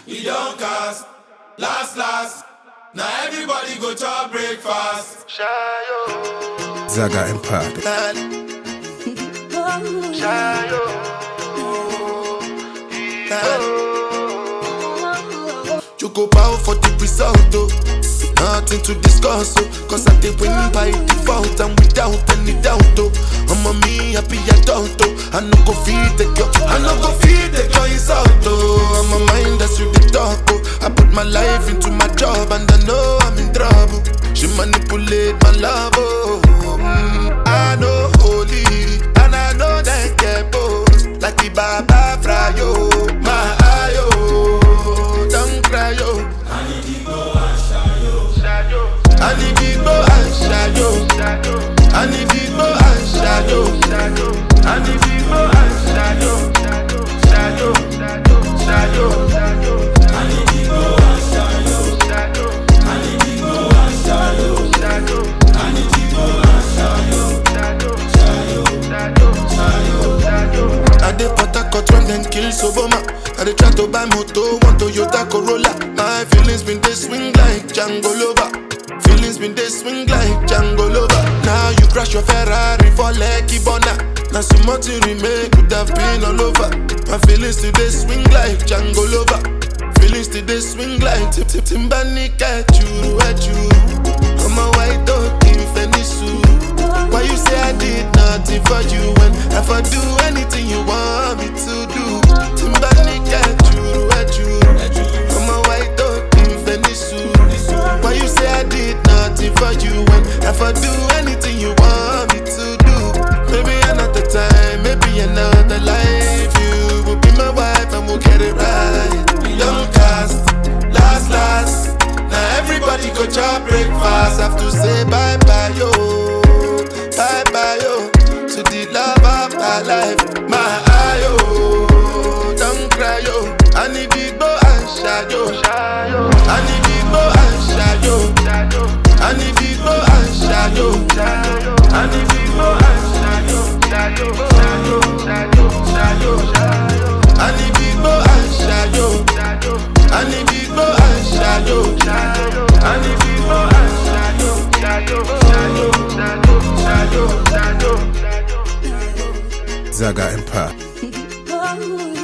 We don't cast, last. Now everybody go to breakfast. Zaga Empire. You go bow for the result, oh. Nothing to discuss, oh. Cause I did win by default and without any doubt, oh. I'm a me happy adult, oh. I no go feed the girl, insult, oh. I'm a mind that's you the talk, oh. I put my life into my job and I know I'm in trouble. She manipulate my love, oh. I know holy and I know that get both. Like the Baba Frayo, my ayo. Don't cry, yo. I need to go and shayo. I need to go and shayo. I need to go and shayo. I need to go and shayo. I need to go and shayo. I need to go and shayo. I need to go and shayo. I dey Port-Harcourt run then kill Soboma. I dey try to buy moto, one Toyota Corolla. My feelings been they swing like Django Lover. Feelings been they swing like Django Lover. Now you crash your Ferrari for Lucky Bona. Now some more to remake could have been all over. My feelings today swing like Django Lover. Feelings today swing like Timbani at you. I'm a white dog in Fenisu. Why you say I did nothing for you when if I do anything you want me to do? Timbani at you. I'm a white dog in Fenisu. Why you say I did nothing for you when if I do anything you want me to do? Maybe another time, maybe another life. You will be my wife and we'll get it right. We don't cast, last. Now everybody go to breakfast. Have to say bye-bye, yo. Bye-bye, yo. To the love of my life. My ayo. Don't cry, yo. I need to go and shayo. I need to go and shayo. I need to go and shayo. I need to go and shayo. I need to go and shayo. I need to go and shayo. I need to go and shayo. Zaga Empire.